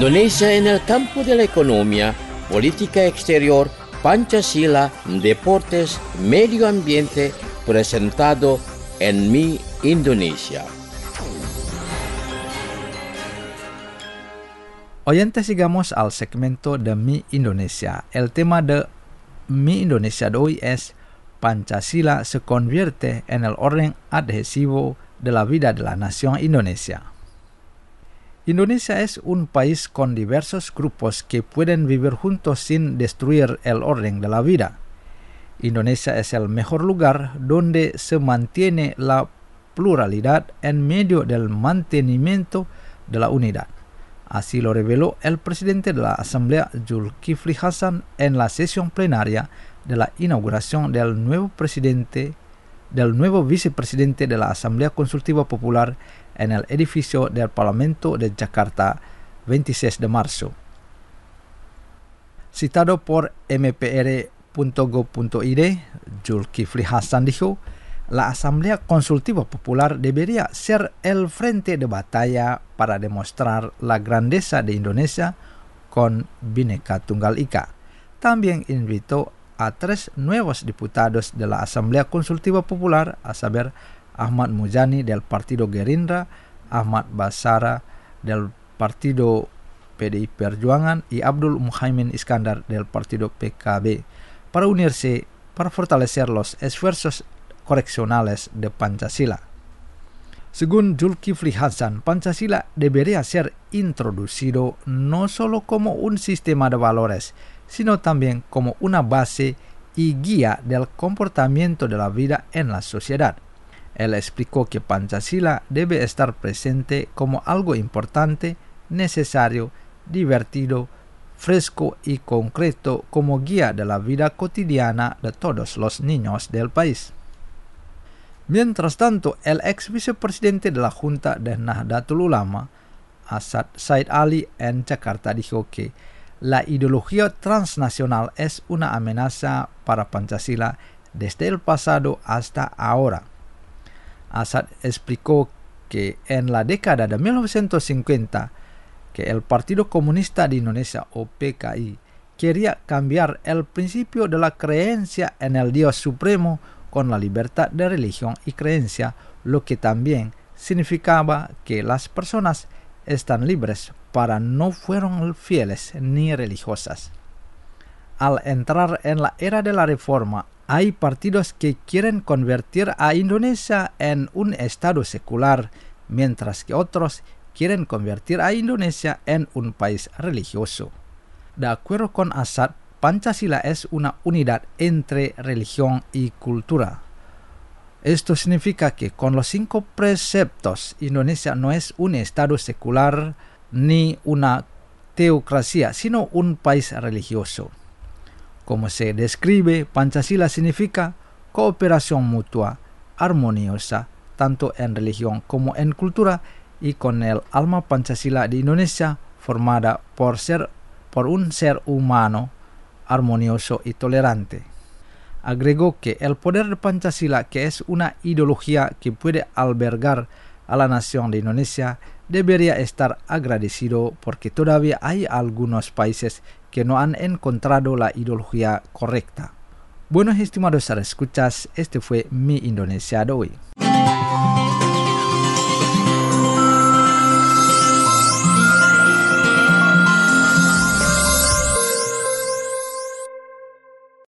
Indonesia en el campo de la economía, política exterior, Pancasila, deportes, medio ambiente, presentado en Mi Indonesia. Oyentes, llegamos al segmento de Mi Indonesia. El tema de Mi Indonesia de hoy es Pancasila se convierte en el orden adhesivo de la vida de la nación Indonesia. Indonesia es un país con diversos grupos que pueden vivir juntos sin destruir el orden de la vida. Indonesia es el mejor lugar donde se mantiene la pluralidad en medio del mantenimiento de la unidad. Así lo reveló el presidente de la Asamblea, Zulkifli Hasan, en la sesión plenaria de la inauguración del nuevo vicepresidente de la Asamblea Consultiva Popular en el edificio del Parlamento de Jakarta, 26 de marzo. Citado por mpr.go.id, Zulkifli Hasan dijo, la Asamblea Consultiva Popular debería ser el frente de batalla para demostrar la grandeza de Indonesia con Bhinneka Tunggal Ika. También invitó a 3 nuevos diputados de la Asamblea Consultiva Popular, a saber, Ahmad Muzani del Partido Gerindra, Ahmad Basara del Partido PDI Perjuangan y Abdul Muhaimin Iskandar del Partido PKB para unirse para fortalecer los esfuerzos correccionales de Pancasila. Según Zulkifli Hasan, Pancasila debería ser introducido no solo como un sistema de valores, sino también como una base y guía del comportamiento de la vida en la sociedad. Él explicó que Pancasila debe estar presente como algo importante, necesario, divertido, fresco y concreto como guía de la vida cotidiana de todos los niños del país. Mientras tanto, el ex vicepresidente de la Junta de Nahdlatul Ulama, Asad Said Ali, en Jakarta dijo que la ideología transnacional es una amenaza para Pancasila desde el pasado hasta ahora. Asad explicó que en la década de 1950, que el Partido Comunista de Indonesia o PKI quería cambiar el principio de la creencia en el Dios Supremo con la libertad de religión y creencia, lo que también significaba que las personas están libres para no fueron fieles ni religiosas. Al entrar en la era de la reforma, hay partidos que quieren convertir a Indonesia en un estado secular, mientras que otros quieren convertir a Indonesia en un país religioso. De acuerdo con Asad, Pancasila es una unidad entre religión y cultura. Esto significa que con los 5 preceptos, Indonesia no es un estado secular ni una teocracia, sino un país religioso. Como se describe, Pancasila significa cooperación mutua, armoniosa, tanto en religión como en cultura, y con el alma Pancasila de Indonesia formada por un ser humano armonioso y tolerante. Agregó que el poder de Pancasila, que es una ideología que puede albergar a la nación de Indonesia, debería estar agradecido porque todavía hay algunos países que no han encontrado la ideología correcta. Bueno, estimados escuchas, este fue Mi Indonesia de hoy.